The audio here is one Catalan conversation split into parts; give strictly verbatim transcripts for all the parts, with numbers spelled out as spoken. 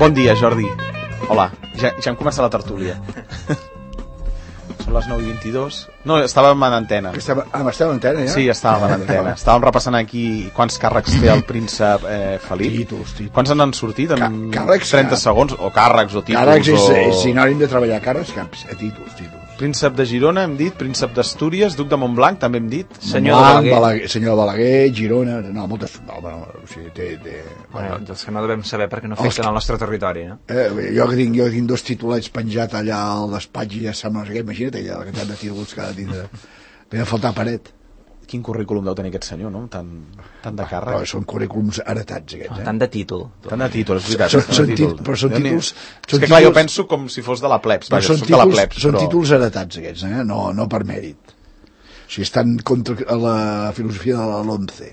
Bon dia, Jordi. Hola, ja, ja hem començat la tertúlia. Són les nou i vint-i-dos. No, estàvem en antena. Estava, ah, estàvem en antena, ja? Sí, estàvem en antena. Estàvem repassant aquí quants càrrecs té el príncep eh, Felip. Títols, títols. Quants en han sortit en càrrecs, trenta segons? O càrrecs, o títols. Càrrecs és, o... és sinònim de treballar. Càrrecs, caps, a títols, títols. Príncep de Girona, hem dit. Príncep d'Astúries, duc de Montblanc, també hem dit. Senyor de Balaguer. Balaguer. Senyor de Balaguer, Girona... No, moltes... No, no, o sigui, té... té bueno, dels que no devem saber perquè no afecten el nostre territori, no? Eh, jo, que tinc, jo tinc dos titulets penjats allà al despatx i ja sembla que... Imagina't allà la quantitat de títols que ha de tindre. Ve a faltar paret. Quin currículum deu tenir aquest senyor, no? Tant, tant de càrrec. Però són currículums heretats, aquests, eh? Tant de títol. Tant de títol, és veritat. Són, són títol. Però són títols... És que clar, jo penso com si fos de la plebs. Però Vaja, són, soc títols, de la plebs, són però... títols heretats, aquests, eh? No, no per mèrit. O sigui, estan contra la filosofia de l'once.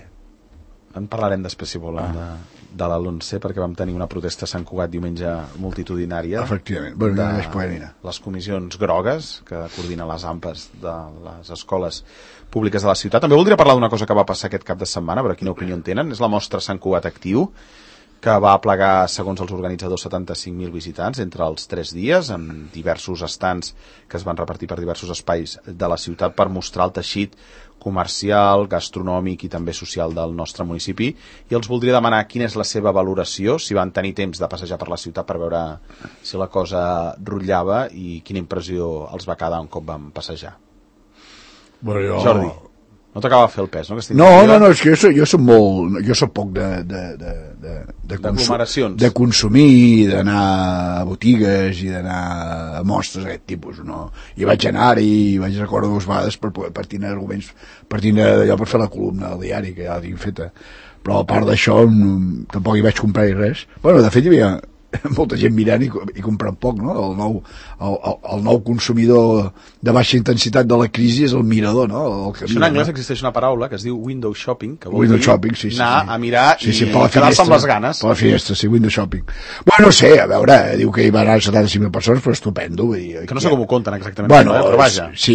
En parlarem després, si volen, de, de l'once, perquè vam tenir una protesta a Sant Cugat diumenge multitudinària. Efectivament. Bueno, de no és poèmina. Les comissions grogues, que coordinen les AMPAs de les escoles públiques de la ciutat. També voldria parlar d'una cosa que va passar aquest cap de setmana, a veure quina opinió en tenen. És la mostra Sant Cugat Actiu, que va plegar, segons els organitzadors, setanta-cinc mil visitants entre els tres dies, amb diversos estants que es van repartir per diversos espais de la ciutat per mostrar el teixit comercial, gastronòmic i també social del nostre municipi. I els voldria demanar quina és la seva valoració, si van tenir temps de passejar per la ciutat per veure si la cosa rotllava i quina impressió els va quedar un cop van passejar. Bueno, jo... Jordi, no t'acaba de fer el pes, no? No, no, no, és que jo soc, jo soc molt... Jo soc poc de... de, de, de, de d'aglomeracions. De consumir, d'anar a botigues i d'anar a mostres d'aquest tipus, no? I vaig anar-hi, i vaig recordar dues vegades per, per tenir arguments, per tenir allò per fer la columna del diari, que ja la tinc feta. Però a part d'això, tampoc hi vaig comprar res. Bueno, de fet hi havia molta gent mirant i, i comprant poc, no? El nou, el, el, el nou consumidor de baixa intensitat de la crisi és el mirador, no? El camí, en anglès no? Existeix una paraula que es diu window shopping, que vol window dir shopping, sí, sí, anar sí. a mirar sí, sí, i quedar-se amb les ganes. Per la finestra, sí, window shopping. Bueno, no sé, a veure, diu que hi van anar setanta-cinc mil persones, però estupendo. Vull dir, que no sé ja... com ho compten exactament, bueno, no, eh? Però vaja. Sí,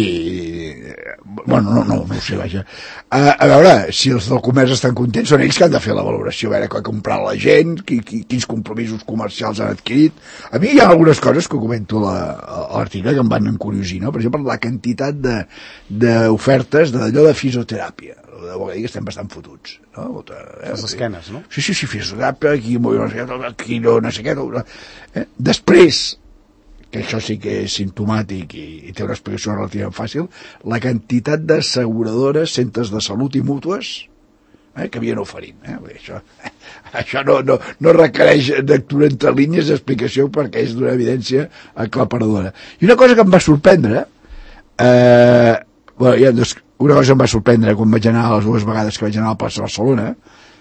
bueno, no, no, no ho sé, vaja. A, a veure, si els del comerç estan contents, són ells que han de fer la valoració, a veure què ha comprat la gent, qui, qui, quins compromisos comercials han adquirit. A mi hi ha algunes coses que comento a l'article que em van encuriosir, no? Per exemple, la quantitat d'ofertes de, d'allò de fisioteràpia. De vol dir que estem bastant fotuts, no? Molta, eh? Les esquenes, no? Sí, sí, sí, fisioteràpia, aquí no sé què, aquí no, no sé què. No, eh? Després, que això sí que és simptomàtic i, i té una explicació relativament fàcil, la quantitat d'asseguradores, centres de salut i mútues eh, que havien oferint. Eh? Això, això no, no, no requereix lectura entre línies d'explicació perquè és d'una evidència aclaparadora. I una cosa que em va sorprendre, eh, bueno, ja, doncs, una cosa em va sorprendre quan vaig anar les dues vegades que vaig anar al Plaça Barcelona,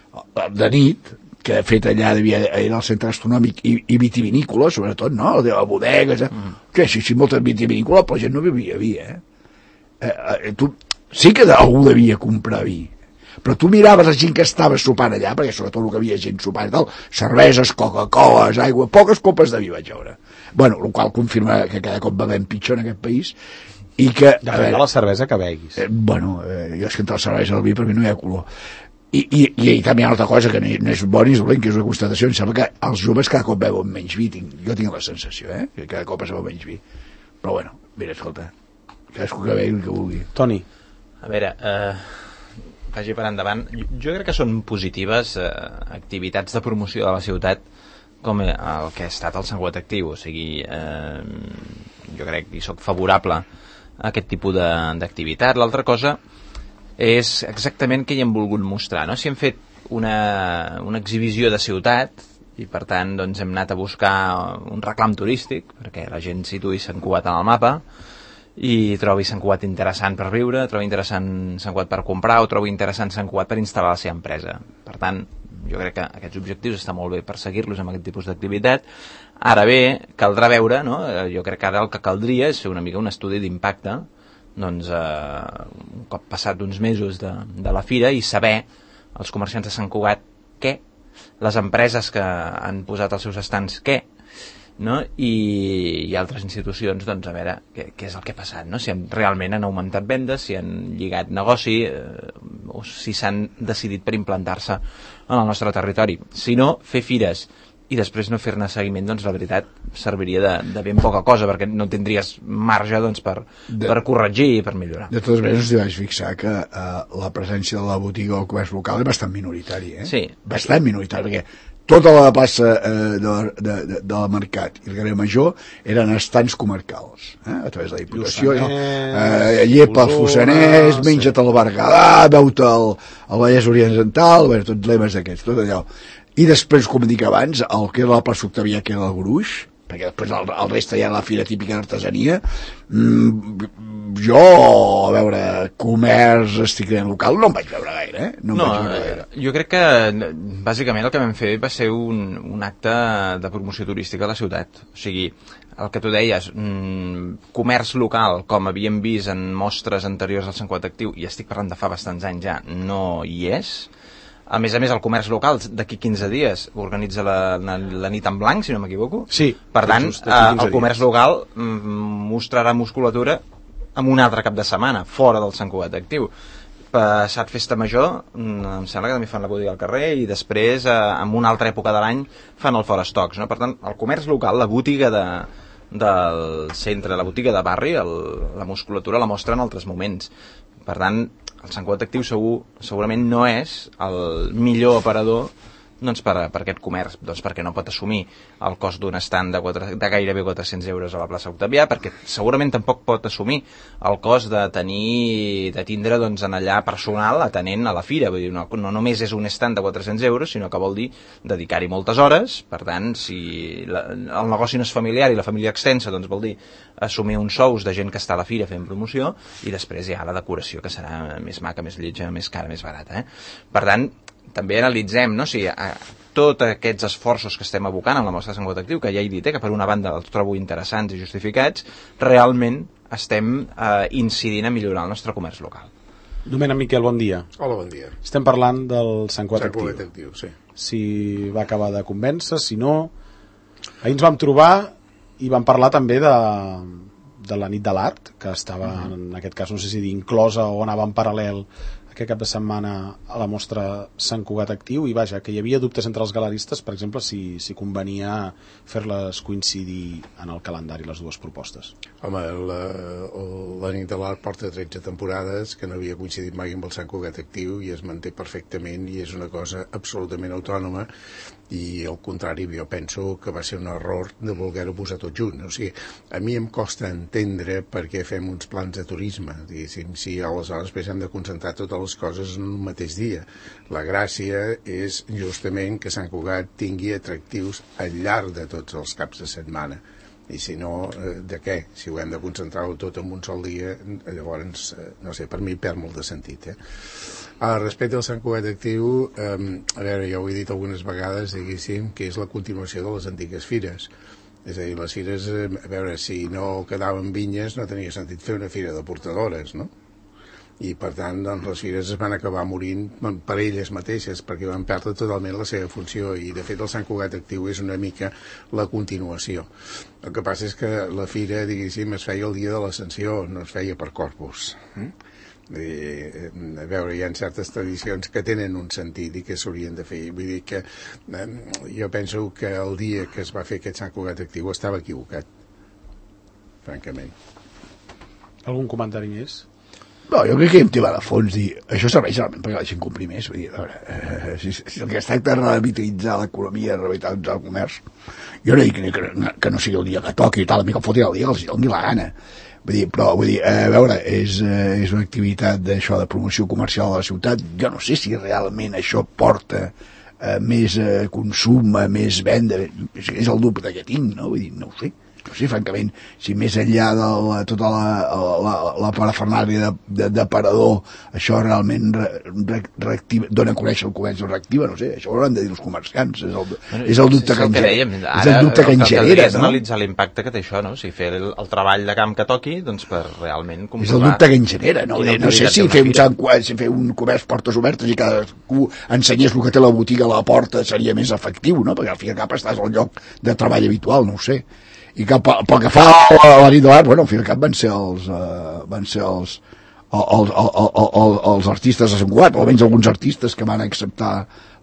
de nit, que de fet allà devia, era el centre gastronòmic i, i vitivinícola, sobretot, no? De bodegues, eh? Mm. Que sí, sí, molta vitivinícola, però la gent no bevia vi, eh? eh, eh tu, sí que algú devia comprar vi, però tu miraves la gent que estava sopant allà, perquè sobretot el que havia gent sopant i tal, cerveses, Coca-Coles, aigua, poques copes de vi vaig veure. Bueno, el qual confirma que cada cop bevem pitjor en aquest país, i que... Depèn de la cervesa que beguis. Eh, bueno, eh, jo és que entre la cervesa i el vi per mi no hi ha color. I, i, i, i també hi ha una altra cosa que no és bon ni és dolent, que és una constatació. Em sembla que els joves cada cop beuen menys vi. Tinc, jo tinc la sensació, eh? Que cada cop es beu menys vi. Però bueno, mira, escolta, cadascú que begui el que vulgui. Toni. A veure, eh, vagi per endavant. Jo, jo crec que són positives eh, activitats de promoció de la ciutat com el que ha estat el Sant Cugat Actiu. O sigui, eh, jo crec que hi soc favorable a aquest tipus d'activitat. L'altra cosa és exactament què hi hem volgut mostrar, no? Si hem fet una, una exhibició de ciutat i per tant doncs, hem anat a buscar un reclam turístic perquè la gent situï Sant Cugat en el mapa i trobi Sant Cugat interessant per viure, trobi interessant Sant Cugat per comprar o trobi interessant Sant Cugat per instal·lar la seva empresa. Per tant, jo crec que aquests objectius està molt bé perseguir-los amb aquest tipus d'activitat. Ara bé, caldrà veure, no? Jo crec que ara el que caldria és fer una mica un estudi d'impacte doncs, eh, un cop passat uns mesos de, de la fira i saber els comerciants de Sant Cugat què, les empreses que han posat els seus estants què, no? I, i altres institucions doncs, a veure què, què és el que ha passat, no? Si han, realment han augmentat vendes, si han lligat negoci eh, o si s'han decidit per implantar-se en el nostre territori. Si no, fer fires i després no fer-ne seguiment, doncs la veritat serviria de, de ben poca cosa, perquè no tindries marge doncs, per, de, per corregir i per millorar. De totes maneres, us vaig fixar que eh, la presència de la botiga o el comerç local és bastant minoritari, eh? Sí. Bastant minoritari, perquè tota la plaça eh, de, de, de, del mercat i el carrer Major eren estants comarcals, eh? A través de la Diputació. Eh, llepa el Fossanès, menja't el Berguedà, veu-te el, el Vallès Oriental, bé, tots lemes d'aquests, tot allò. I després, com dic abans, el que era la plaça Octavià, que era el gruix, perquè després el, el reste ja era la fira típica d'artesania. Mm, jo, a veure, comerç estrictament local no em vaig veure gaire, eh? No, no vaig veure gaire. Jo crec que bàsicament el que vam fer va ser un, un acte de promoció turística a la ciutat. O sigui, el que tu deies, mm, comerç local, com havíem vist en mostres anteriors al Sant Cugat Actiu, i estic parlant de fa bastants anys ja, no hi és. A més a més, el comerç local d'aquí quinze dies organitza la, la, la nit en blanc, si no m'equivoco. Sí. Per tant, eh, el comerç local mm, mostrarà musculatura en un altre cap de setmana, fora del Sant Cugat Actiu. Passat Festa Major, em sembla que també fan la botiga al carrer, i després, eh, en una altra època de l'any, fan el Fora Estocs, no? Per tant, el comerç local, la botiga de, del centre, la botiga de barri, el, la musculatura la mostra en altres moments. Per tant, el Sant Cugat Actiu segur, segurament no és el millor aparador doncs per, per aquest comerç, doncs perquè no pot assumir el cost d'un estand de, quatre, de gairebé quatre-cents euros a la plaça Octavià, perquè segurament tampoc pot assumir el cost de tenir de tindre doncs, en allà personal atenent a la fira. Vull dir, no, no només és un stand de quatre-cents euros, sinó que vol dir dedicar-hi moltes hores. Per tant, si la, el negoci no és familiar i la família extensa, doncs vol dir assumir uns sous de gent que està a la fira fent promoció, i després hi ha la decoració, que serà més maca, més lletja, més cara, més barata, eh? Per tant, també analitzem, no? Si a, tots aquests esforços que estem abocant en la mostra de Sant Cugat Actiu, que ja he dit, eh, que per una banda els trobo interessants i justificats, realment estem eh, incidint a millorar el nostre comerç local. Domènec Miquel, bon dia. Hola, bon dia. Estem parlant del Sant Cugat Actiu. Sant Cugat Actiu, sí. Si va acabar de convèncer, si no... Ahir ens vam trobar i vam parlar també de, de la nit de l'art, que estava, uh-huh. en aquest cas, no sé si dir inclosa o anava en paral·lel aquest cap de setmana a la mostra Sant Cugat Actiu, i vaja, que hi havia dubtes entre els galeristes, per exemple, si, si convenia fer-les coincidir en el calendari, les dues propostes. Home, la, la nit de l'art porta tretze temporades, que no havia coincidit mai amb el Sant Cugat Actiu, i es manté perfectament, i és una cosa absolutament autònoma, i al contrari, jo penso que va ser un error de voler-ho posar tot junt. O sigui, a mi em costa entendre per què fem uns plans de turisme, diguéssim, si aleshores després hem de concentrar totes les coses en un mateix dia. La gràcia és justament que Sant Cugat tingui atractius al llarg de tots els caps de setmana. I si no, de què? Si ho hem de concentrar-ho tot en un sol dia, llavors, no sé, per mi perd molt de sentit, eh? Al respecte al Sant Cugat Actiu, eh, a veure, ja ho he dit algunes vegades, diguéssim, que és la continuació de les antigues fires. És a dir, les fires, eh, a veure, si no quedaven vinyes, no tenia sentit fer una fira de portadores, no? I, per tant, doncs, les fires es van acabar morint per elles mateixes, perquè van perdre totalment la seva funció, i, de fet, el Sant Cugat Actiu és una mica la continuació. El que passa és que la fira, diguéssim, es feia el dia de l'Ascensió, no es feia per Corpus. Eh? I, a veure, hi ha certes tradicions que tenen un sentit i que s'haurien de fer. Vull dir que eh, jo penso que el dia que es va fer aquest Sant Cugat Actiu estava equivocat, francament. Algun comentari més? No, jo crec que hem tibat a fons dir, això serveix realment perquè la gent compri més. Vull dir, a veure, eh, si, si el que es tracta de revitalitzar l'economia, revitalitzar el comerç, jo no dic que, que, que no sigui el dia que toqui i tal, a mi que el fotin el dia que els doni la gana. Vull dir, però, vull dir, a veure, és, és una activitat d'això de promoció comercial de la ciutat. Jo no sé si realment això porta eh, més eh, consum, més venda. És, és el dubte que tinc, no? Vull dir, no ho sé. No sé, francament, si més enllà de la, tota la, la, la parafernàlia d'aparador, això realment re, re, reactiva, dona a conèixer el comerç o reactiva, no sé, això ho hauran de dir els comerciants, és el, bueno, és el dubte és que, que, dèiem, ara, és el dubte que en genera, no? Analitzar l'impacte que té això, no? Si fer el, el treball de camp que toqui, doncs per realment comprovar... És el dubte que en genera, no? No sé si fer, un, si fer un comerç portes obertes i cadascú ensenyés el que té la botiga a la porta seria més efectiu, no? Perquè al fi i al cap estàs al lloc de treball habitual, no ho sé. I que pel que fa a la nit de l'art, bueno, al fi i al cap van ser els uh, van ser els els, els, els, els artistes de Sant Cugat, almenys alguns artistes que van acceptar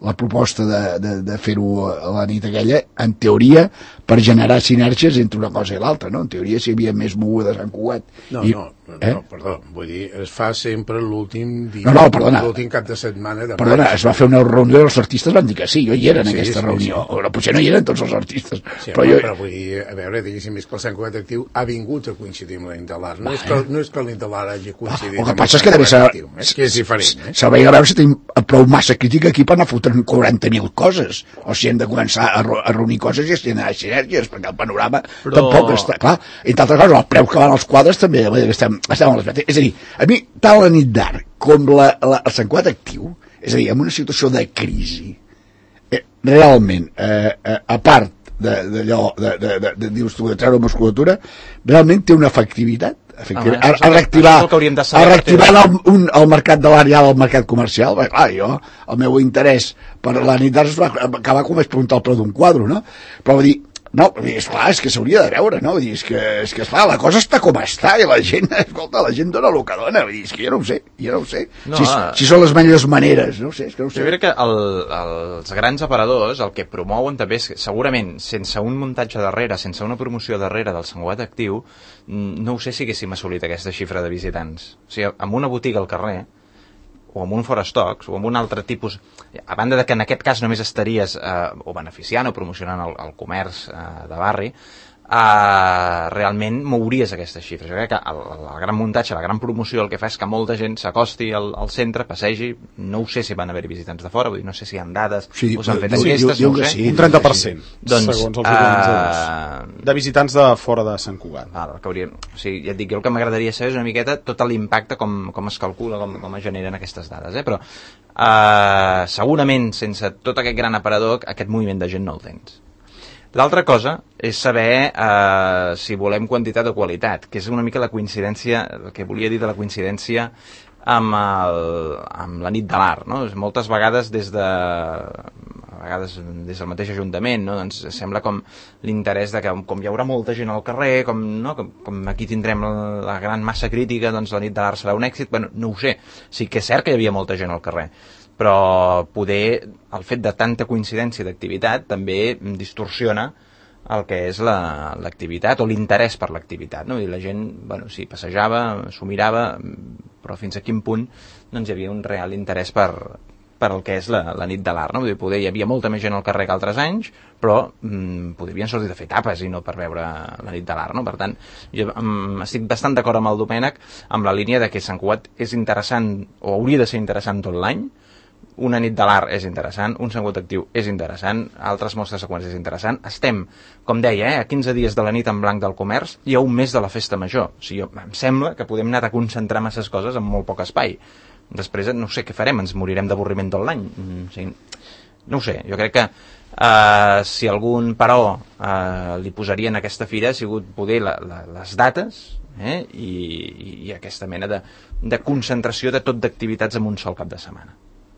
la proposta de, de, de fer-ho a la nit aquella, en teoria, per generar sinergies entre una cosa i l'altra, no? En teoria, si hi havia més moguda de Sant Cugat... No, i, no, no, eh? no, perdó, vull dir, es fa sempre l'últim dia, no, no, perdona, l'últim cap de setmana de perdona, maig. es va fer una reunió i els artistes van dir que sí, jo hi era en Sí, aquesta sí, reunió, sí. o potser no hi eren tots els artistes, Sí, però home, jo... però vull dir, a veure, diguéssim, és que el Sant Cugat Actiu ha vingut a coincidir amb la nit de l'art. No, és que, no és que la nit de l'art hagi coincidit el que amb passa el és que Sant també Cugat s'ha... Actiu. És que és diferent, eh? S'ha de veure si tenim prou massa crítica aquí per anar fotent quaranta mil coses, o si hem de començar a, a reunir coses i a generar sinergies, perquè el panorama però... tampoc està clar. Entre altres coses, el preu que van els quadres també estem, estem a les metes. És a dir, a mi, tant la nit d'art com la, la, el Sant Cugat Actiu, és a dir, en una situació de crisi, eh, realment, eh, eh, a part d'allò, de, de, de, de, dius tu, de treure musculatura, realment té una efectivitat, efectivament, ah, a, a reactivar, a reactivar el, un, el mercat de l'art i el mercat comercial. Bé, clar, jo, el meu interès per la nit d'art va acabar com es preguntar el preu d'un quadre, no? Però vull dir, no, és clar, és que s'hauria de veure, no? Vull dir, és que, és que esclar, la cosa està com està i la gent, escolta, la gent dona el que dona, vull dir, és que jo no ho sé, jo no ho sé. No, si, uh... si són les millors maneres, no ho sé, és que no ho sé. Jo crec que el, els grans aparadors el que promouen també és que segurament sense un muntatge darrere, sense una promoció darrere del Sant Cugat Actiu, no ho sé si haguéssim assolit aquesta xifra de visitants. O sigui, amb una botiga al carrer, o amb un forestocks, o amb un altre tipus... A banda de que en aquest cas només estaries eh, o beneficiant o promocionant el, el comerç eh, de barri, eh, realment mouries aquestes xifres. Jo crec que el, el gran muntatge, la gran promoció, el que fa és que molta gent s'acosti al, al centre, passegi, no ho sé si van haver visitants de fora, vull dir, no sé si hi ha dades sí, o s'han fet sí, enquestes, diu, no ho diu sé. Sí, un trenta per cent, doncs, segons els organitzadors. Uh, de visitants de fora de Sant Cugat. Val, que hauria, o sigui, ja et dic, jo el que m'agradaria saber és una miqueta tot l'impacte, com, com es calcula, com, com es generen aquestes dades, eh? Però uh, segurament sense tot aquest gran aparador aquest moviment de gent no el tens. L'altra cosa és saber eh, si volem quantitat o qualitat, que és una mica la coincidència, el que volia dir de la coincidència amb, el, amb la nit de l'art, no? Moltes vegades des de a vegades des del mateix Ajuntament, no? Doncs sembla com l'interès de que com hi haurà molta gent al carrer, com, no? com, com aquí tindrem la, la gran massa crítica, doncs la nit de l'art serà un èxit. Bueno, no ho sé, sí que és cert que hi havia molta gent al carrer, però poder el fet de tanta coincidència d'activitat també distorsiona el que és l'activitat o l'interès per l'activitat, no? I la gent, bueno, sí, passejava, s'ho mirava, però fins a quin punt doncs hi havia un real interès per, per el que és la, la nit de l'art, no? Vull dir, poder, hi havia molta més gent al carrer que altres anys, però mm, podrien sortir a fer tapes i no per veure la nit de l'art, no? Per tant, jo mm, estic bastant d'acord amb el Domènec amb la línia de que Sant Cugat és interessant, o hauria de ser interessant tot l'any. Una nit de l'art és interessant, un Sant Cugat Actiu és interessant, altres mostres seqüents és interessant. Estem, com deia, eh, a quinze dies de la nit en blanc del comerç i a un mes de la festa major. O sigui, em sembla que podem anar a concentrar masses coses en molt poc espai. Després, no sé què farem, ens morirem d'avorriment tot l'any. O sigui, no ho sé, jo crec que eh, si algun però eh, li posaria en aquesta fira ha sigut poder la, la, les dates eh, i, i aquesta mena de, de concentració de tot d'activitats en un sol cap de setmana.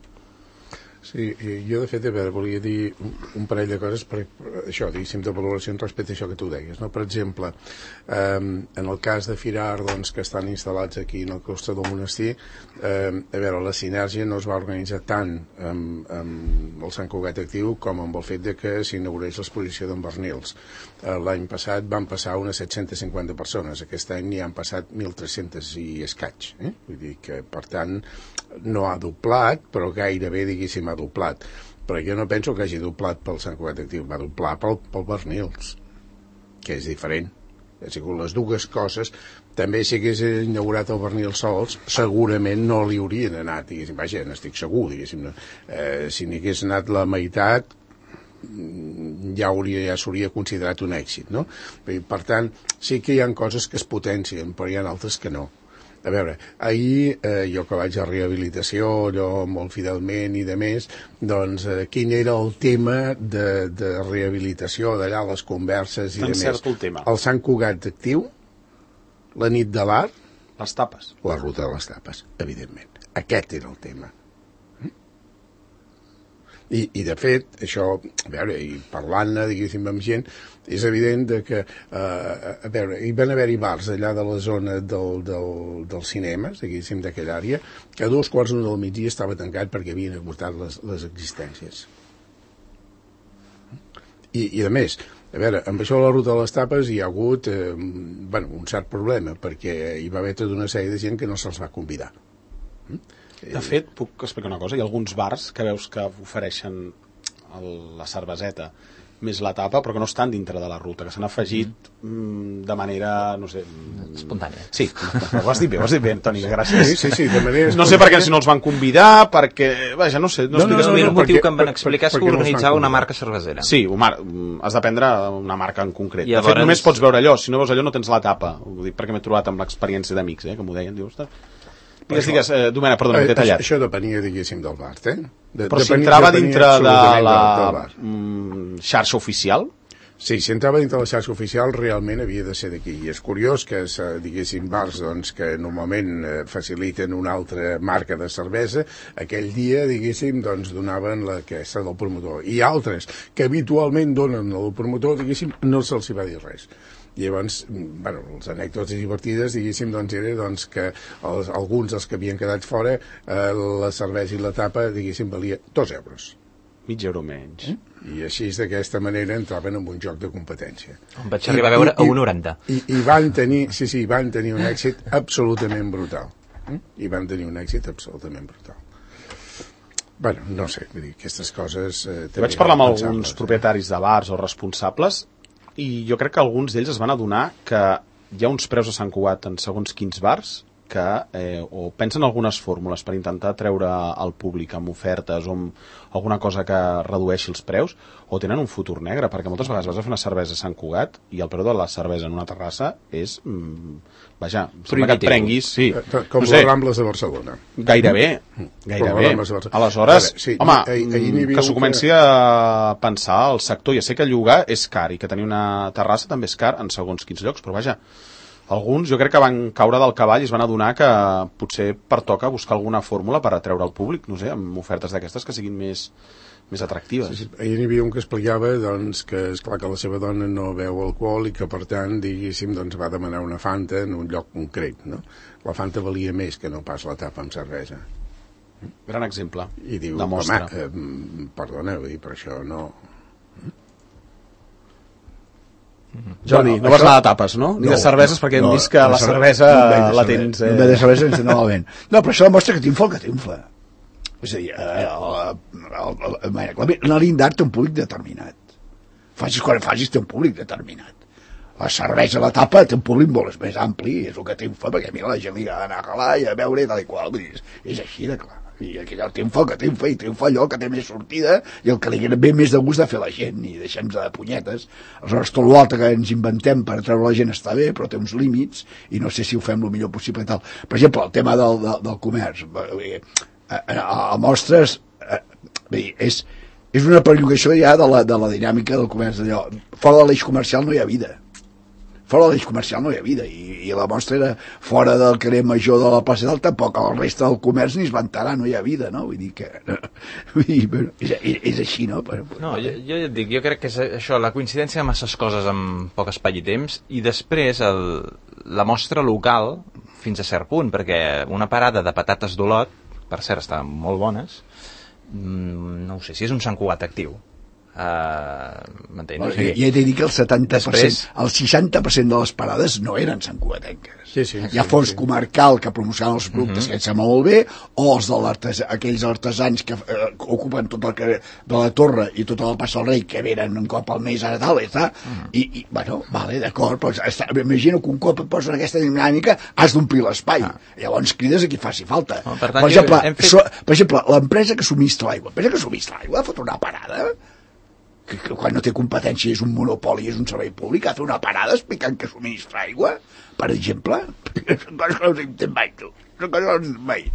Sí, jo de fet, a veure, volia dir un, un parell de coses per, per això, diguéssim, de valoracions respecte a això que tu deies, no? Per exemple, eh, en el cas de Firar, doncs, que estan instal·lats aquí en el claustre del monestir, eh, a veure, la sinergia no es va organitzar tant amb, amb el Sant Cugat Actiu com amb el fet de que s'inaugurés l'exposició d'en Bernils. Eh, L'any passat van passar unes set-centes cinquanta persones, aquest any n'hi han passat mil tres-cents i escaig, eh? Vull dir que, per tant, no ha doblat, però gairebé, diguéssim, ha doblat. Però jo no penso que hagi doblat pel Sant Cugat Actiu, va doblar pel, pel Bernils, que és diferent. Ha sigut les dues coses. També si hagués inaugurat el Bernils sols, segurament no li haurien anat, diguéssim, vaja, n'estic segur, diguéssim, no? eh, si n'hi hagués anat la meitat, ja hauria, ja s'hauria considerat un èxit, no? Per tant, sí que hi ha coses que es potencien, però hi ha altres que no. A veure, ahir, eh, jo que vaig a rehabilitació, allò molt fidelment i de més, doncs eh, quin era el tema de, de rehabilitació, d'allà les converses i de més? T'encerto el tema. El Sant Cugat Actiu, la nit de l'art... Les tapes. La ruta de les tapes, evidentment. Aquest era el tema. I, i de fet, això, a veure, i parlant-ne, diguéssim, amb gent, és evident de que, eh, a veure, hi van haver-hi bars allà de la zona del, del, dels cinemes, diguéssim, d'aquella àrea, que a dos quarts d'una del migdia estava tancat perquè havien agotat les, les existències. I, I a més, a veure, amb això de la ruta de les tapes hi ha hagut eh, bueno, un cert problema, perquè hi va haver tota una sèrie de gent que no se'ls va convidar. De fet, puc explicar una cosa, hi ha alguns bars que veus que ofereixen el, la cerveseta més la tapa, però que no estan dintre de la ruta, que s'han afegit mm, de manera, no sé... espontània. Sí, ho has dit bé, ho has dit bé, Toni, gràcies. Sí, sí, sí, de manera no sé per què si no els van convidar, perquè... Vaja, no sé... No, no, no, no, no, el motiu que em van explicar és que organitzava una marca cervesera. Sí, mar... has de prendre una marca en concret. I de fet, llavors... només pots veure allò, si no veus allò no tens la tapa. Ho dic perquè m'he trobat amb l'experiència d'amics, eh, que m'ho deien, dius... Digues, digues, eh, Domènec, perdona, m'he detallat. Això depenia, diguéssim, del bar, eh? De, Però si entrava dintre de la mm, xarxa oficial... Sí, si entrava dintre de la xarxa oficial realment havia de ser d'aquí. I és curiós que, diguéssim, bars doncs, que normalment eh, faciliten una altra marca de cervesa, aquell dia, diguéssim, doncs, donaven la aquesta del promotor. I altres que habitualment donen el promotor, diguéssim, no se'ls hi va dir res. I llavors, bueno, les anècdotes divertides, diguéssim, doncs, era doncs, que els, alguns dels que havien quedat fora, eh, la cervesa i la tapa, diguéssim, valia dos euros. Mig euro menys. Mm? I així, d'aquesta manera, entraven en un joc de competència. Em vaig arribar I, a veure i, a un euro noranta. I, i van tenir, sí, sí, van tenir un èxit absolutament brutal. Mm? I van tenir un èxit absolutament brutal. Bueno, no sé, vull dir, aquestes coses... Eh, vaig parlar amb alguns eh? propietaris de bars o responsables i jo crec que alguns d'ells es van adonar que hi ha uns preus a Sant Cugat en segons quins bars que eh, o pensen algunes fórmules per intentar treure al públic amb ofertes o amb alguna cosa que redueixi els preus, o tenen un futur negre, perquè moltes vegades vas a fer una cervesa a Sant Cugat i el preu de la cervesa en una terrassa és, mm, vaja, sembla que et prenguis, sí, com no sé, les Rambles de Barcelona. Gairebé, gairebé. Aleshores, sí, home, ahir, ahir que s'ho comenci que... a pensar el sector. Ja sé que llogar és car i que tenir una terrassa també és car en segons quins llocs, però vaja, alguns jo crec que van caure del cavall i es van adonar que potser pertoca buscar alguna fórmula per atreure al públic, no sé, amb ofertes d'aquestes que siguin més, més atractives. Sí, sí. Ahir n'hi havia un que explicava doncs, que és clar que la seva dona no beu alcohol i que per tant, diguéssim, doncs, va demanar una Fanta en un lloc concret, no? La Fanta valia més que no pas la tapa amb cervesa. Gran exemple. I diu, de mostra. home, eh, perdona, vull dir, per això no... Joni, no vas anar de tapes, no? Ni no, de cerveses, perquè hem no, vist que la cervesa no la tens... Eh... No de cervesa ens normalment. No, però això demostra que triomfa el que triomfa. És a dir, la Lindar té un públic determinat. Facis quan facis té un públic determinat. La cervesa, la tapa, té un públic molt més ampli, és el que triomfa, perquè mira, la gent li ha d'anar a calar i a veure i tal i qual. És, és així de clar. I aquell triomfa el que triomfa, i triomfa allò que té més sortida i el que li ve més de gust de fer la gent, i deixem-nos de punyetes. Aleshores, tot l'altre que ens inventem per treure la gent està bé, però té uns límits i no sé si ho fem el millor possible i tal. Per exemple, el tema del, del, del comerç, a mostres, és, és una perllongació ja de la, de la dinàmica del comerç d'allò. Fora de l'eix comercial no hi ha vida. Fora de l'eix comercial no hi ha vida, i, i la mostra era fora del carrer major de la plaça d'Alt, tampoc el reste del comerç ni es va enterar, no hi ha vida, no? Vull dir que... Vull dir, bueno, és, és així, no? Però, no, jo, jo ja et dic, jo crec que és això, la coincidència de masses coses en poc espai i temps, i després el, la mostra local, fins a cert punt, perquè una parada de patates d'Olot, per cert, estaven molt bones, no ho sé, si és un Sant Cugat actiu. Uh, m'entens? Bueno, sí. Ja t'he dit que el setanta per cent, després... el seixanta per cent de les parades no eren santcugatenques. Sí, sí, ja sí, fos sí. comarcal, que promocionen els productes, uh-huh. que ens sembla molt bé, o els de l'artes, aquells artesans que eh, ocupen tot el carrer de la Torre i tota la Passa del Rei, que venen un cop al mes ara tal, està, uh-huh. i, i, bueno, vale, d'acord, però està, m'imagino que un cop et posen aquesta dinàmica has d'omplir l'espai. Uh-huh. Llavors crides a qui faci falta. No, per, tant, per, exemple, jo, fet... so, per exemple, l'empresa que subministra l'aigua, l'empresa que subministra l'aigua ha fot una parada... Que, que quan no té competència és un monopoli, és un servei públic, ha de fer una parada explicant que subministra aigua, per exemple. Són coses que no s'entén mai, tu. Són coses que no s'entén mai.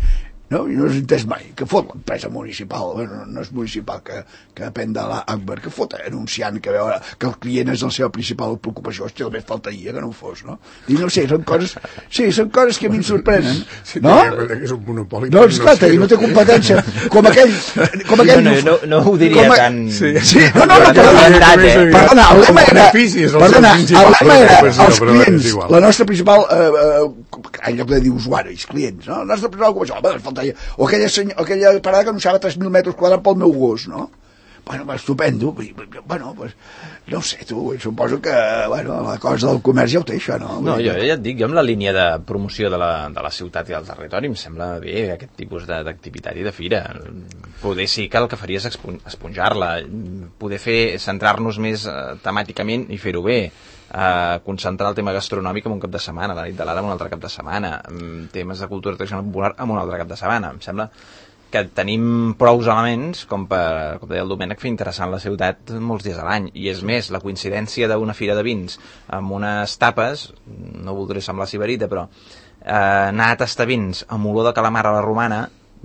no? I no has entès mai, que fot l'empresa municipal, bueno, no és municipal, que, que depèn de l'Agbar, que fot anunciant que veu que el client és la seva principal preocupació, hòstia, només faltaria que no ho fos, no? I no sé, són coses, sí, són coses que a mi em sorprenen, sí, no? Que és un monopoli. No, esclar, no, no té competència, com aquell... Com aquell no, no, no ho diria a, tan... Sí, sí no, no, no, no, eh? perdona, el lema era... Perdona, el lema era els clients, la nostra principal... Eh, eh, en lloc de dir usuaris, clients, no? La nostra principal ocupació, home, faltaria... O aquella, senyor, aquella parada que anunciava tres mil metres quadrats pel meu gos, no? Bueno, estupendo. Bueno, pues, no ho sé, tu, suposo que bueno, la cosa del comerç ja ho té, això, no? No, jo ja et dic, jo amb la línia de promoció de la, de la ciutat i del territori em sembla bé aquest tipus d'activitat i de fira. Poder sí que el que faria és esponjar-la, poder fer, centrar-nos més eh, temàticament i fer-ho bé. Uh, concentrar el tema gastronòmic en un cap de setmana, la nit de l'ara en un altre cap de setmana, temes de cultura tradicional popular en un altre cap de setmana. Em sembla que tenim prous elements com per, com deia el Domènec, fer interessant la ciutat molts dies a l'any, i és més, la coincidència d'una fira de vins amb unes tapes, no voldré semblar sibarita, però eh, anar a tastar vins amb olor de calamar a la romana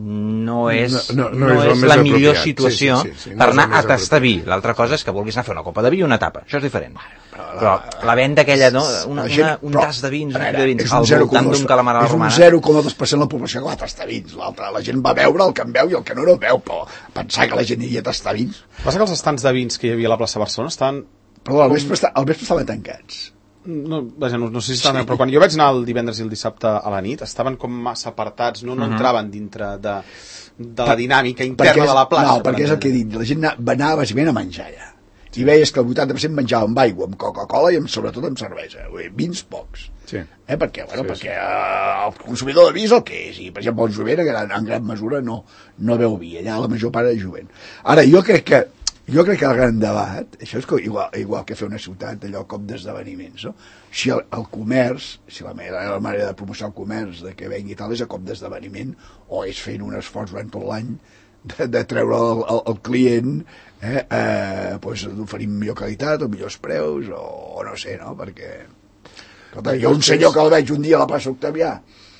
no és, no, no, no, no és, és la millor apropiat. situació sí, sí, sí, sí. per no anar a tastar vi. L'altra cosa és que vulguis anar a fer una copa de vi i una tapa, això és diferent. Però la venda aquella, no? Una, una, un tas de vins, un de vins al voltant d'un calamar a la romana. És un zero coma dos per cent de la població que va tastar vins. L'altra, la gent va veure el que en veu i el que no no veu, però pensar que la gent iria a tastar vins... Passa que els estants de vins que hi havia a la plaça Barcelona estaven... Però al vespre, al vespre estaven tancats. No, vaja, no, no sé si estaven... Sí. Però quan jo vaig anar el divendres i el dissabte a la nit, estaven com massa apartats, no, no uh-huh. entraven dintre de, de la dinàmica interna és, de la plaça. No, perquè és el que he dit, la gent va anar bàsicament a menjar ja. I veies que el vuitanta per cent menjava amb aigua, amb Coca-Cola i amb, sobretot amb cervesa. Vins pocs. Sí. Eh, perquè, bueno, sí, perquè sí. Uh, el consumidor de vi és el que és. I, per exemple, el jovent, en, en gran mesura, no, no veu vi. Allà la major part és jovent. Ara, jo crec que jo crec que el gran debat, això és igual, igual que fer una ciutat, allò com d'esdeveniments, no? Si el, el comerç, si la manera, la manera de promocionar el comerç, de que vengui tal, és a cop d'esdeveniment, o és fent un esforç durant tot l'any de, de treure el, el, el client, eh, eh, pues, d'oferir millor qualitat o millors preus, o, o no sé, no? Perquè escolta, jo un senyor que el veig un dia a la plaça Octavià,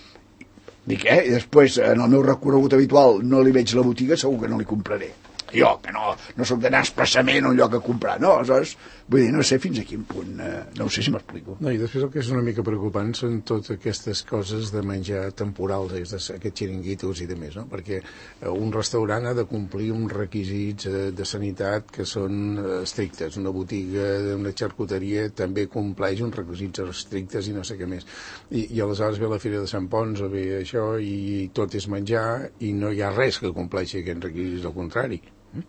dic, eh, i després en el meu recorregut habitual no li veig la botiga, segur que no li compraré. Jo, que no, no soc d'anar expressament a un lloc a comprar, no? Aleshores, vull dir, no sé fins a quin punt, eh, no sé si m'explico. No, i després el que és una mica preocupant són totes aquestes coses de menjar temporals, aquests xiringuitos i demés, no? Perquè un restaurant ha de complir uns requisits de sanitat que són estrictes. Una botiga, una xarcuteria també compleix uns requisits estrictes i no sé què més. I, i aleshores ve la Fira de Sant Ponç o ve això i tot és menjar i no hi ha res que compleixi aquests requisits, al contrari.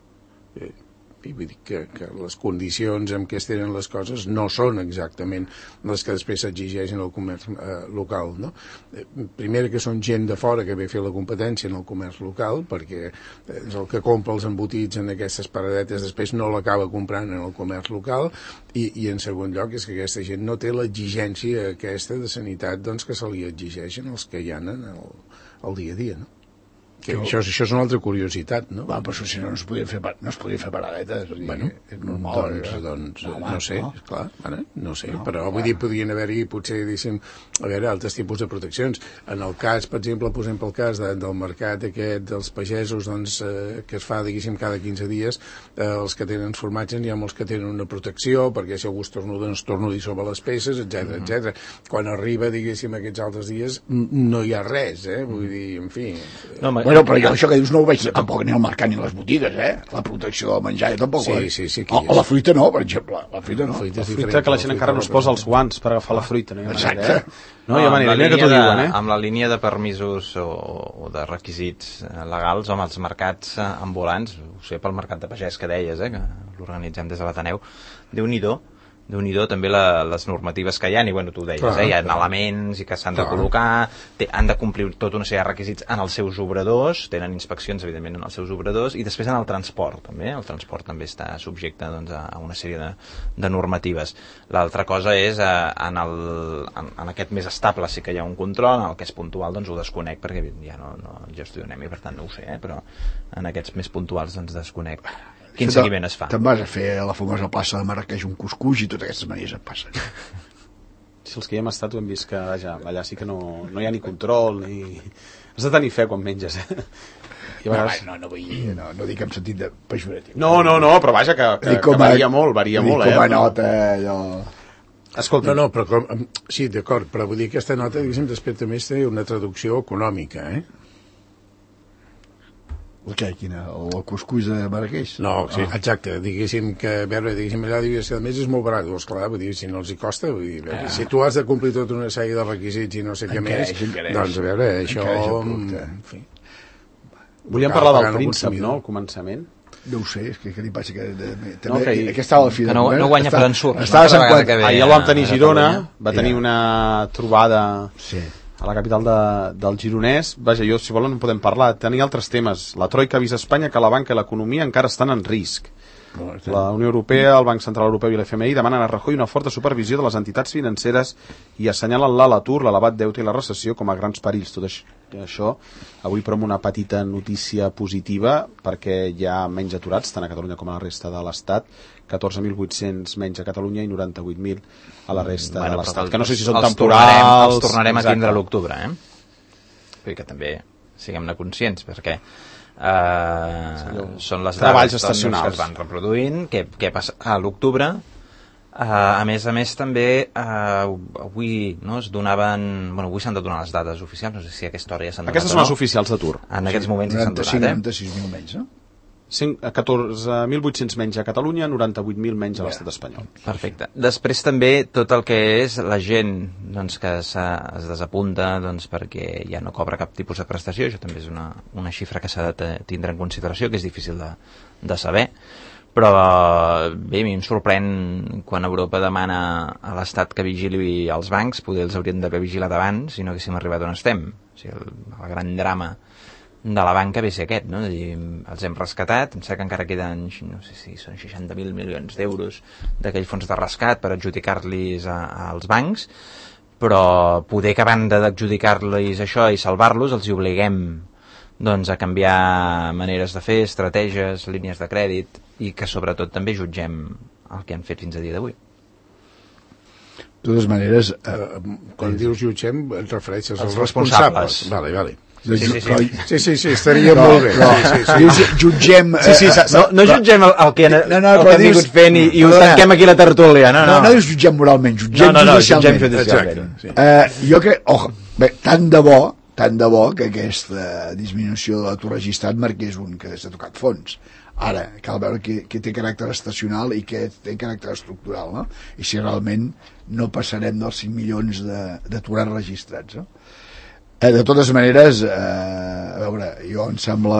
Eh, i vull dir que, que les condicions en què es tenen les coses no són exactament les que després s'exigeixen al comerç eh, local, no? Eh, primera, que són gent de fora que ve a fer la competència en el comerç local, perquè és el que compra els embotits en aquestes paradetes, després no l'acaba comprant en el comerç local, i, i en segon lloc és que aquesta gent no té l'exigència aquesta de sanitat, doncs, que se li exigeixen els que hi ha en el, el dia a dia, no? Que jo... això, això és una altra curiositat, no? Va, però si no, no es podien fer, no es podien fer paradetes. Bueno, és normal, doncs, eh? doncs no, va, no sé, no. Esclar, ara, no sé, no, però vull dir, podrien haver-hi, potser, diguéssim, a veure, altres tipus de proteccions. En el cas, per exemple, posem pel cas de, del mercat aquest dels pagesos, doncs, eh, que es fa, diguéssim, cada quinze dies, eh, els que tenen formatges, hi ha molts que tenen una protecció, perquè si algú es tornuda, no es tornudi sobre les peces, etcètera, uh-huh. etcètera. Quan arriba, diguéssim, aquests altres dies, no hi ha res, eh? Vull dir, en fi... No, bueno, però jo això que dius no ho veig tampoc ni al mercat ni a les botigues, eh? La protecció del menjar jo tampoc sí, ho veig. Sí, sí, o, o la fruita no, per exemple. La fruita no. La fruita, la fruita que la gent encara no es posa els guants per agafar la fruita. No? Exacte. Eh? No, hi ha manera, que t'ho diuen, eh? Amb la línia de permisos o, o de requisits legals, home, els mercats ambulants, ho sé pel mercat de pagès que deies, eh? Que l'organitzem des de l'Ateneu, Déu-n'hi-do, Déu-n'hi-do també la, les normatives que hi ha, i bueno, tu ho deies, clar, eh? Hi ha clar. elements i que s'han de col·locar, té, han de complir tota una sèrie de requisits en els seus obradors, tenen inspeccions evidentment en els seus obradors, i després en el transport també, el transport també està subjecte doncs, a una sèrie de, de normatives. L'altra cosa és eh, en, el, en, en aquest més estable sí que hi ha un control, en el que és puntual doncs ho desconec perquè ja no, no el gestionem i per tant no ho sé, eh? Però en aquests més puntuals doncs desconec. Quin seguiment es fa? Te'n vas a fer a la famosa plaça de Marrakeix un cuscús i totes aquestes manies et passen. Si els que hi hem estat ho hem vist que, vaja, allà sí que no, no hi ha ni control, ni... Has de tenir fe quan menges, eh? I a vegades... No, no, no, vull, no, no dic en sentit de pejoratiu. No, no, no, però vaja, que, que, que varia molt, varia molt, eh? Com a nota, allò... Escolta. No, no, però com, sí, d'acord, però vull dir que aquesta nota, diguéssim, després també té una traducció econòmica, eh? El què, quina? El cuscús de Marrakeix? No, sí, ah. exacte, diguéssim que, a veure, diguéssim, allà dius que a més és molt barat, doncs clar, vull dir, si no els hi costa, vull dir, veure, ah. si tu has de complir tota una sèrie de requisits i no sé què més, encareix. doncs a veure, això... En fi. Volíem parlar del príncep, no?, al començament. No ho sé, és que, que li passa que... De, de, no, que, que estava al final. Que no, no guanya per ensurt. Estaves en quart. Ahir el vam tenir a Girona, va tenir una trobada sí. a la capital de, del gironès. Vaja, jo, si volen, en podem parlar. Tenia altres temes. La Troika avisa a Espanya que la banca i l'economia encara estan en risc. La Unió Europea, el Banc Central Europeu i l'F M I demanen a Rajoy una forta supervisió de les entitats financeres i assenyalen l'alt atur, l'elevat deute i la recessió com a grans perills. Tot això, avui però amb una petita notícia positiva, perquè hi ha menys aturats, tant a Catalunya com a la resta de l'Estat, catorze mil vuit-cents menys a Catalunya i noranta-vuit mil a la resta bueno, de l'Estat. Que no sé si són els temporals... Tornarem, els tornarem a tindre a l'octubre, eh? Vull que també siguem-ne conscients, perquè... Uh, són les treballs dades estacionals que es van reproduint, què, què passa a l'octubre. Uh, a més a més també uh, avui no, es donaven, bueno, avui s'han de donar les dades oficials, no sé si a aquesta hora ja s'han donat. Aquestes són les oficials d'atur. En aquests moments s'han donat, eh? noranta-sis mil menys, no? catorze mil vuit-cents menys a Catalunya, noranta-vuit mil menys a l'estat espanyol. Perfecte. Després també tot el que és la gent doncs, que es desapunta doncs, perquè ja no cobra cap tipus de prestació, això també és una, una xifra que s'ha de tindre en consideració, que és difícil de, de saber, però bé, a mi em sorprèn quan Europa demana a l'Estat que vigili els bancs, poder els haurien d'haver vigilat abans i no haguéssim arribat on estem. O sigui, el, el gran drama de la banca ve ser aquest, no? Dir, els hem rescatat, em sembla que encara queden, no sé si són seixanta mil milions d'euros d'aquell fons de rescat per adjudicar-los als bancs, però poder que a banda d'adjudicar-los això i salvar-los els hi obliguem doncs, a canviar maneres de fer, estratègies, línies de crèdit i que sobretot també jutgem el que han fet fins a dia d'avui. De totes maneres, eh, quan dius jutgem et refereixes als, als responsables. responsables. Vale, vale. Sí, sí, sí. Sí, sí, sí, estaria no, molt bé. No, sí, sí, sí. Jutgem... Sí, sí, no, no jutgem el, el que, no, no, el que hem dius, vingut fent i, i ho tanquem aquí la tertúlia. No, no, no, no dius jutgem moralment, jutgem no, no, no, judicialment. jutgem judicialment. Sí. Uh, jo crec... Oh, bé, tant de bo, tant de bo que aquesta disminució de l'atur registrat marqués un que s'ha tocat fons. Ara, cal veure què, què té caràcter estacional i què té caràcter estructural, no? I si realment no passarem dels cinc milions d'aturats registrats, no? Eh, de totes maneres, eh, a veure, jo em sembla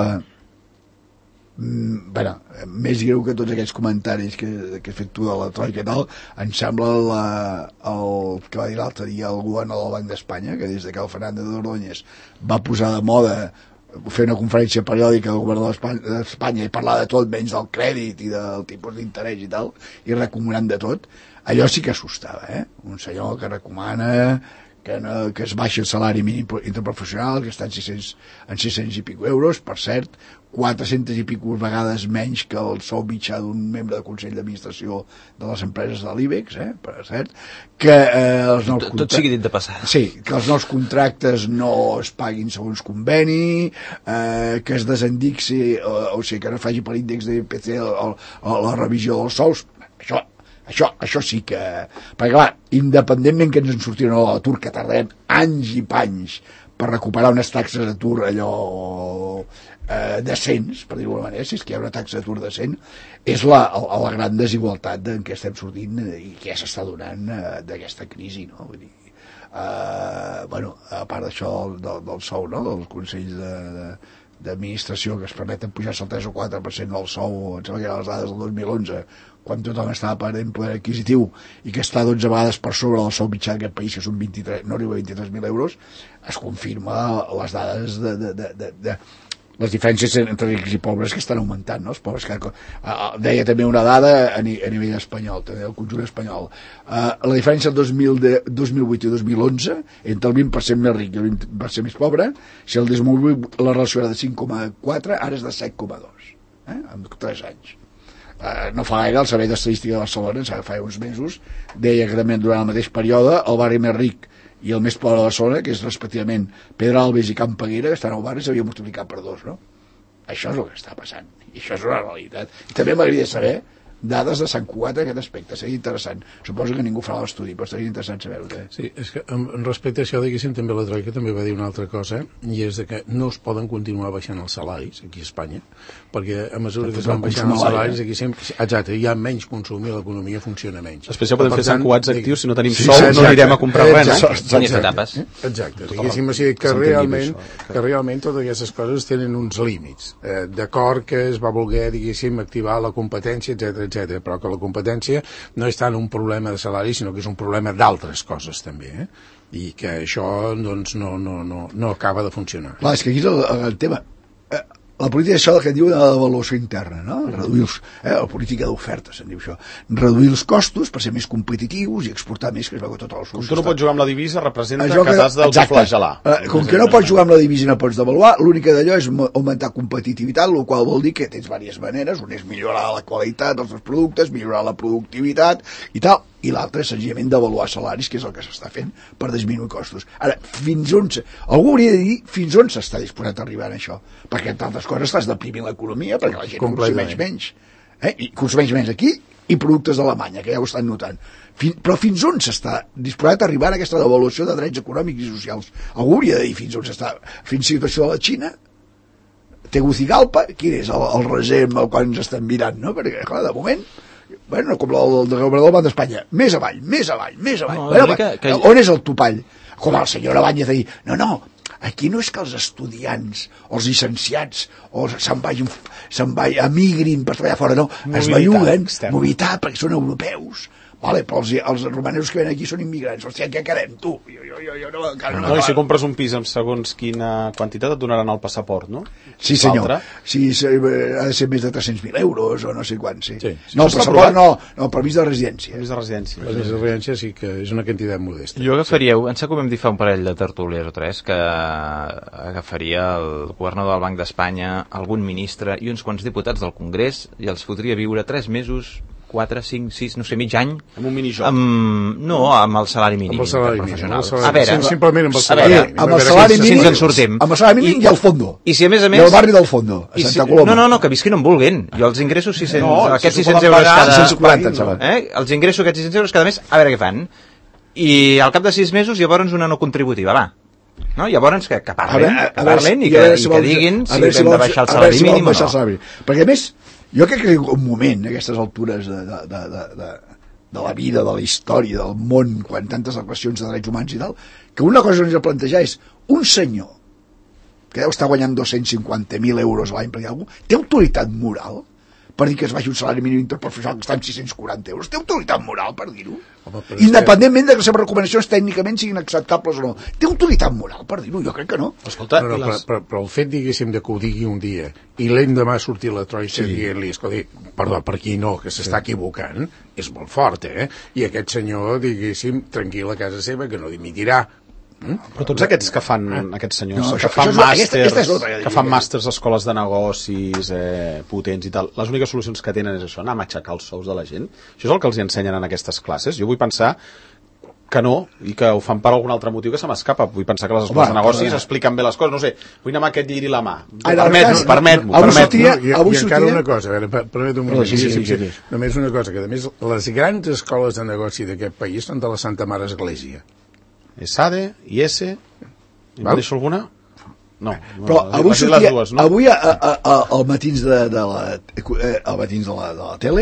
mm, bueno, més greu que tots aquests comentaris que, que has fet tu de la Troika i tal, em sembla la, el que va dir l'altre dia el governador del Banc d'Espanya, que des de que el Fernández d'Ordóñez va posar de moda fer una conferència periòdica del governador d'Espanya i parlar de tot menys del crèdit i del tipus d'interès i tal, i recomanant de tot, allò sí que assustava, eh? Un senyor que recomana que, no, que es baixa el salari mínim interprofessional, que està en sis-cents, en sis-cents i pico euros, per cert, quatre-centes i pico vegades menys que el sou mitjà d'un membre de Consell d'Administració de les empreses de l'IBEX, eh, per cert, que eh, els nous tot, tot sigui dit de passada. Sí, que els nous contractes no es paguin segons conveni, eh, que es desendixi, o, o sigui, que no faci per índex de I P C o, o la revisió dels sous, això Això, això sí que... Perquè, clar, independentment que ens en sortirem a l'atur, que tardarem anys i panys per recuperar unes taxes d'atur allò eh, decents, per dir-ho d'alguna manera, si és que hi ha una taxa d'atur decent, és la, la, la gran desigualtat en què estem sortint i què s'està donant eh, d'aquesta crisi, no? Vull dir, eh, bueno, a part d'això del, del, del sou, no?, dels consells de... de d'administració que es permeten pujar-se el tres o quatre per cent del sou, em sembla que eren les dades del dos mil onze, quan tothom estava perdent poder adquisitiu i que està dotze vegades per sobre del sou mitjà d'aquest país, que són vint-i-tres, no arriba a vint-i-tres mil euros, es confirma les dades de, de, de, de, de les diferències entre rics i pobres que estan augmentant, no? Els pobres que... Uh, deia també una dada a, ni, a nivell espanyol, també el conjunt espanyol. Uh, la diferència del dos mil vuit i dos mil onze, entre el vint per cent més ric i el vint per cent més pobre, si el dos mil vuit la relació era de cinc coma quatre, ara és de set coma dos, eh? En tres anys. eh, no fa gaire el Servei d'Estadística de Barcelona, fa uns mesos, deia que també durant el mateix període el barri més ric i el més pobre de Barcelona, que és respectivament Pedralbes i Camp Peguera, que estan al barri, s'havia multiplicat per dos, no? Això és el que està passant, i això és una realitat. I també m'agradaria saber dades de Sant Cugat en aquest aspecte, seria interessant. Suposo que ningú farà l'estudi, però seria interessant saber-ho. Eh? Sí, és que respecte a això, diguéssim, també la Troika també va dir una altra cosa, i és de que no es poden continuar baixant els salaris aquí a Espanya, perquè a mesura que es van baixant els salaris, aquí sempre, exacte, hi ha menys consum i l'economia funciona menys. Després ja podem fer Sant Cuats actius, si no tenim sou no anirem a comprar res, no? Ni etapes. Exacte, diguéssim així, que realment, que realment totes aquestes coses tenen uns límits. D'acord que es va voler, diguéssim, activar la competència, etcètera, etcètera, però que la competència no és tant un problema de salari, sinó que és un problema d'altres coses també, eh? I que això doncs no, no, no, no acaba de funcionar. Clar, és que aquí és el, el tema. Eh, la política és això que diu de l'avaluació interna, no? Reduir els, eh, la política d'oferta, se'n diu això. Reduir els costos per ser més competitius i exportar més, que es veu que tot el Com tu no pots jugar amb la divisa, representa això que, que t'has d'autoflagelar. Eh, com que no pots jugar amb la divisa i no pots devaluar, l'única d'allò és augmentar competitivitat, el qual vol dir que tens diverses maneres. Un és millorar la qualitat dels teus productes, millorar la productivitat i tal, i l'altre és senzillament d'avaluar salaris, que és el que s'està fent per disminuir costos. Ara, fins on... Algú hauria de dir fins on s'està disposat a arribar en això, perquè entre altres coses estàs deprimint l'economia, perquè la gent consumeix menys. Eh? I consumeix menys aquí i productes d'Alemanya, que ja ho estan notant. Fin... Però fins on s'està disposat a arribar en aquesta devaluació de drets econòmics i socials? Algú hauria de dir fins on s'està. Fins a situació de la Xina, Tegucigalpa, quin és el, el reserva al qual ens estem mirant, no? Perquè, clar, de moment... Bueno, com el de governador del Banc d'Espanya, més avall, més avall, més avall. No, bueno, que, que... On és el topall? Com el senyor Abanyes de dir, no, no, aquí no és que els estudiants, els llicenciats, o se'n vagin, se'n vagin, emigrin per treballar fora, no, mobilitat, es belluguen, mobilitat, perquè són europeus. Vale, però els, els romanesos que venen aquí són immigrants. Hòstia, què quedem, tu? Jo, jo, jo, jo no, no, no, no, i si compres un pis amb segons quina quantitat et donaran el passaport, no? Sí, senyor. Sí, ha de ser més de tres-cents mil euros o no sé quant, sí. sí. No, el passaport no, no, el permís de residència. Permís de residència. El permís de residència sí que és una quantitat modesta. Jo agafaria, em sap que vam dir fa un parell de tertúlies o tres, que agafaria el governador del Banc d'Espanya, algun ministre i uns quants diputats del Congrés i els fotria viure tres mesos quatre, cinc, sis, no sé, mig any amb un minijoc amb, no, amb el salari mínim amb el salari mínim a veure, simplement amb el salari mínim amb el salari mínim, si ens en sortim amb el salari mínim i, i el fondo i si a més a més i el barri del fondo a Santa si, Coloma no, no, no, que visquin on vulguin jo els ingressos sis cents, no, aquests si sis cents euros cada sis cents quaranta, eh? Els ingressos aquests sis cents euros cada mes a veure què fan i al cap de sis mesos llavors una no contributiva va no? Llavors que, que parlen, a veure, que parlen i, que, i que diguin si hem de baixar el salari mínim o no perquè a més jo crec que un moment, a aquestes altures de, de, de, de, de, de la vida, de la història, del món, quan tantes declaracions de drets humans i tal, que una cosa que ens ha de plantejar és un senyor que deu estar guanyant dos-cents cinquanta mil euros l'any per dir alguna cosa, té autoritat moral per dir que es baixi un salari mínim interprofessional que està en sis-cents quaranta euros? Té autoritat moral per dir-ho? Independentment de que les seves recomanacions tècnicament siguin acceptables o no. Té autoritat moral per dir-ho? Jo crec que no. Escolta, no, no, les... però, però, però el fet, diguéssim, de que ho digui un dia i l'endemà sortir la Troika sí. dient-li, escolta, perdó, per aquí no, que s'està sí. equivocant, és molt fort, eh? I aquest senyor, diguéssim, tranquil a casa seva, que no dimitirà. Mm? Però tots aquests que fan, aquests senyors no, que això, fan això màsters aquesta, aquesta que fan màsters a escoles de negocis eh, potents i tal, les úniques solucions que tenen és això, anar a matxacar els sous de la gent. Això és el que els ensenyen en aquestes classes. Jo vull pensar que no, i que ho fan per algun altre motiu que se m'escapa. Vull pensar que les escoles Home, de negocis però... expliquen bé les coses. No sé, vull anar amb aquest lliri la mà. Permet-m'ho, permet-m'ho. Permet I, i, i encara una cosa, a veure, permet un moment. Sí, sí, sí, sí. Només una cosa, que a més les grans escoles de negoci d'aquest país són de la Santa Mare Església. ESADE, I S, i em deixo alguna? No, però no, avui sortia, dues, no? Avui a, a, a, al matins de, de la eh, al matins de la, de la tele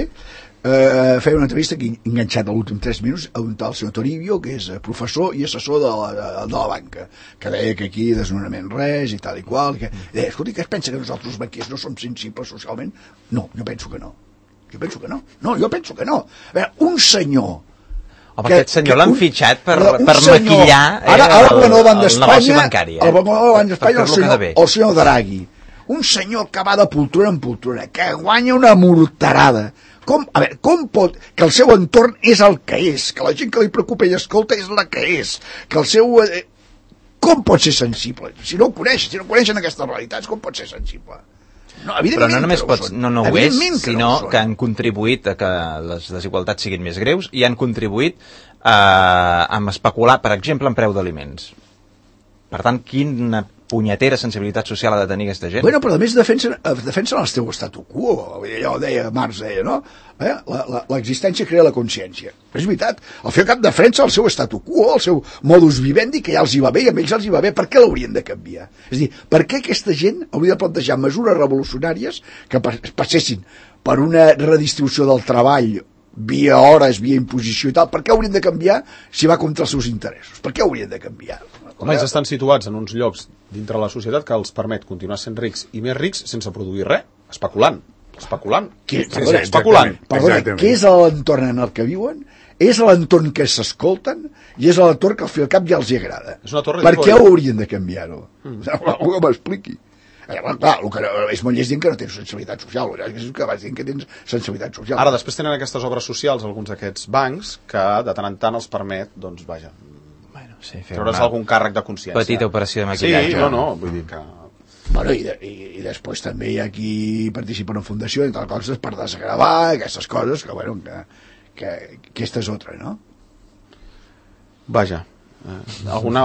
eh, feia una entrevista que enganxat a l'últim tres minuts a un tal senyor Toribio, que és professor i assessor de la, de, de la banca, que deia que aquí desnonament res i tal i qual, que deia, escolta, què es pensa que nosaltres banquers no som sensibles socialment? No, jo penso que no jo penso que no, no, jo penso que no a veure, un senyor Home, que, aquest senyor l'han fitxat per, per senyor, maquillar eh, ara, ara el, el, el, el negoci bancari. Eh? El, el, el, el, el, senyor, el senyor Draghi. Un senyor que va de poltrona en poltrona, que guanya una morterada. Com, a veure, com pot que el seu entorn és el que és, que la gent que li preocupa i escolta és la que és, que el seu... Eh, com pot ser sensible? Si no ho coneix, si no coneixen aquestes realitats, com pot ser sensible? No, però no només que pots, són. no, no ho és, Evidentment que sinó no ho són. que han contribuït a que les desigualtats siguin més greus i han contribuït a, a especular, per exemple, en preu d'aliments. Per tant, quina punyetera sensibilitat social ha de tenir aquesta gent? Bueno, però a més defensen, defensen el teu statu quo, allò deia Marx, deia, no? Eh? L'existència crea la consciència. És veritat, al fi i al cap defensa el seu statu quo, el seu modus vivendi, que ja els hi va bé i a ells els hi va bé, per què l'haurien de canviar? És a dir, per què aquesta gent hauria de plantejar mesures revolucionàries que passessin per una redistribució del treball via hores, via imposició i tal, per què haurien de canviar si va contra els seus interessos? Per què haurien de canviar? Home, ells estan situats en uns llocs dintre la societat que els permet continuar sent rics i més rics sense produir res, especulant. Especulant. Què, Sí, perdona, sí, especulant. Perdona, què és l'entorn en el que viuen? És l'entorn que s'escolten i és l'entorn que al fi i al cap ja els hi agrada. És una torre per de què haurien de canviar-ho? Mm. Que m'expliqui. Clar, el que és molt llest dient que no tens sensibilitat social, és que vas dient que tens sensibilitat social. Ara, després tenen aquestes obres socials, alguns d'aquests bancs, que de tant en tant els permet, doncs, vaja, bueno, sí, fer treure's una algun càrrec de consciència. petita operació de maquillatge. Sí, no, no, vull dir que... Bueno, i, de, i, i després també hi ha qui participa en fundació, entre coses per desgravar aquestes coses, que bueno, que, que, que aquesta és otra, no? Vaja, eh, alguna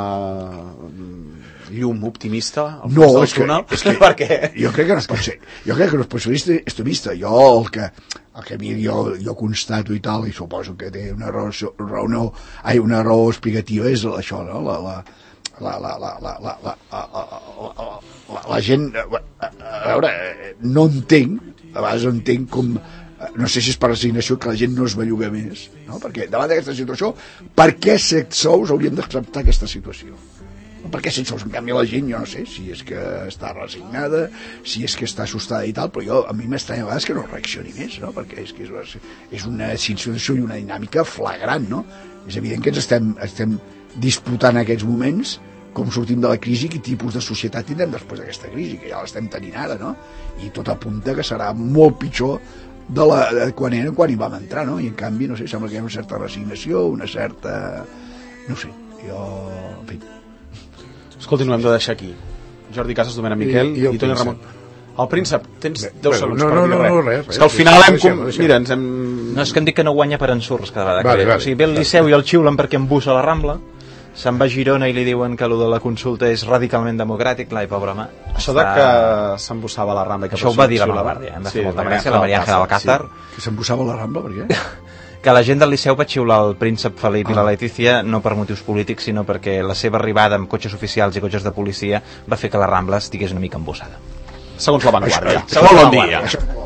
llum optimista al No, fons del és que, túnel? és que Perquè... jo crec que no es pot ser. Jo crec que no es pot ser optimista. Jo el que, el que jo, jo constato i tal, i suposo que té una raó, raó no, ai, una raó explicativa, és això, no? La, la, la, la, la, la, la, la, la, la, la, la gent, a veure, no entenc, a vegades no entenc com, no sé si és per resignació, que la gent no es belluga més, no? Perquè davant d'aquesta situació, per què set sous haurien d'acceptar aquesta situació? Per què set sous? En canvi la gent, jo no sé si és que està resignada, si és que està assustada i tal, però jo, a mi m'estranya a vegades que no reaccioni més, no? Perquè és que és una, és una situació i una dinàmica flagrant, no? És evident que ens estem, estem disputant aquests moments com sortim de la crisi, quin tipus de societat tindrem després d'aquesta crisi, que ja l'estem tenint ara, no? I tot apunta que serà molt pitjor de, la, de quan era quan hi vam entrar, no? I en canvi, no sé, sembla que hi ha una certa resignació, una certa... no sé, jo... en fi. Escolti, no hem de deixar aquí. Jordi Casas, Domènec Miquel i, i, i Toni Ramon. El príncep, tens deu bueno, segons no, per no, dir no, res. no, res, res. És que al final hem... Deixem, Com... deixem. Mira, ens hem... No, és que em dic que no guanya per ensurts cada vegada. Vale, que ve. vale, O sigui, ve el Liceu i el xiulen perquè embussa la Rambla, se'n va a Girona i li diuen que allò de la consulta és radicalment democràtic, lai, pobra mà. Això de que s'embussava la Rambla... Això ho va dir la Vanguardia, em va fer molta gràcia, la Maria Ángel Alcázar. Que s'embussava la Rambla, per què? Que la gent del Liceu va xiular el príncep Felip i la Letícia no per motius polítics, sinó perquè la seva arribada amb cotxes oficials i cotxes de policia va fer que la Rambla estigués una mica embussada. Segons la Vanguardia. Això- Molt bon això- dia. això-